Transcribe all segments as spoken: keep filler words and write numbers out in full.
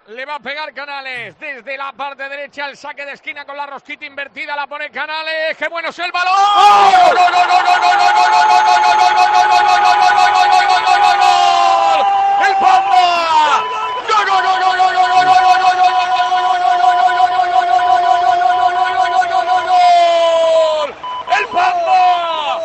Le va a pegar Canales desde la parte derecha, el saque de esquina con la rosquita invertida, la pone Canales. ¡Qué bueno es el balón! ¡El Panda! ¡El Panda!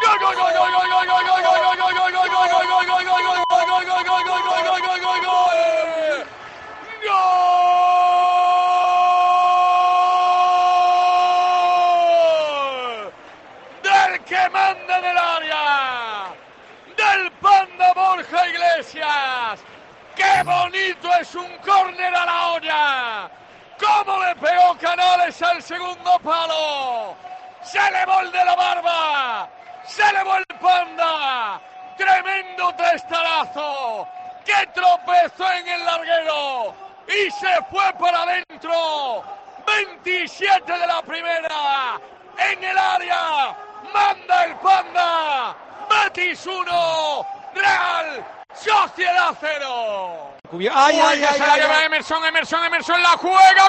Que manda en el área del Panda Borja Iglesias. ¡Qué bonito es un córner a la olla! ¡Cómo le pegó Canales al segundo palo! ¡Se elevó el de la barba! ¡Se elevó el Panda! ¡Tremendo testarazo! ¡Que tropezó en el larguero! ¡Y se fue para adentro! veintisiete de la primera en el área. Manda el Panda. Betis uno, Real Sociedad cero. Ay, ay, ay, que se la ay, lleva ay. Emerson, Emerson, Emerson la juega.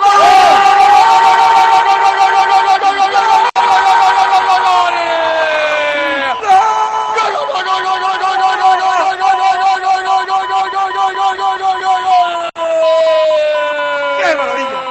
¡Qué maravilla!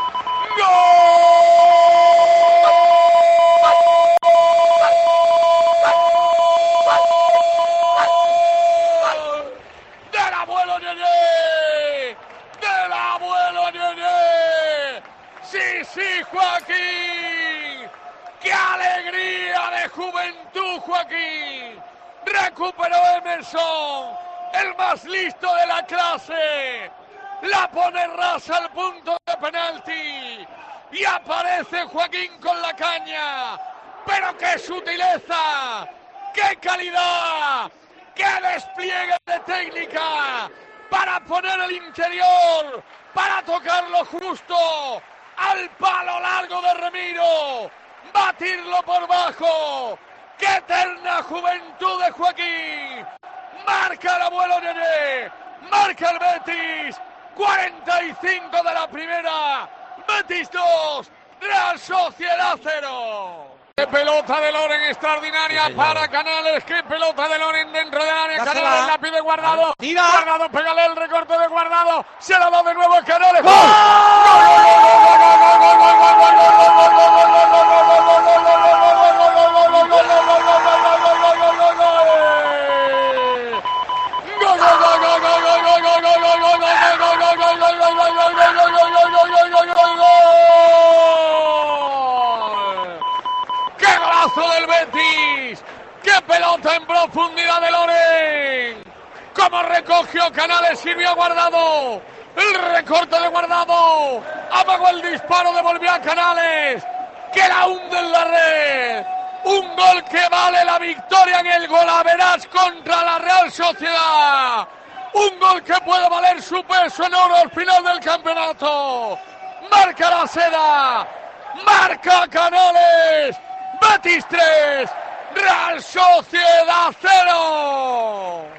¡Del abuelo Ñeñé! ¡Del abuelo Ñeñé! ¡Sí, sí, Joaquín! ¡Qué alegría de juventud, Joaquín! Recuperó Emerson, el más listo de la clase. La pone rasa al punto de penalti. Y aparece Joaquín con la caña. ¡Pero qué sutileza! ¡Qué calidad! ¡Qué despliegue de técnica! Para poner el interior, para tocarlo justo al palo largo de Remiro, batirlo por bajo. ¡Qué eterna juventud de Joaquín! Marca el abuelo Ñeñé, marca el Betis, cuarenta y cinco de la primera, Betis dos, Real Sociedad cero. ¡Qué pelota de Loren extraordinaria sí, para Canales! ¡Qué pelota de Loren dentro del área! Dásela. Canales la pide Guardado. Tira. Guardado, pégale el recorte de Guardado. Se la da de nuevo a Canales. Del Betis, qué pelota en profundidad de Loren, como recogió Canales, sirvió a Guardado, el recorte de Guardado, apagó el disparo, devolvió a Canales, que la hunde en la red, un gol que vale la victoria en el golaveras contra la Real Sociedad, un gol que puede valer su peso en oro al final del campeonato, marca la Seda, marca Canales. Betis tres, Real Sociedad cero.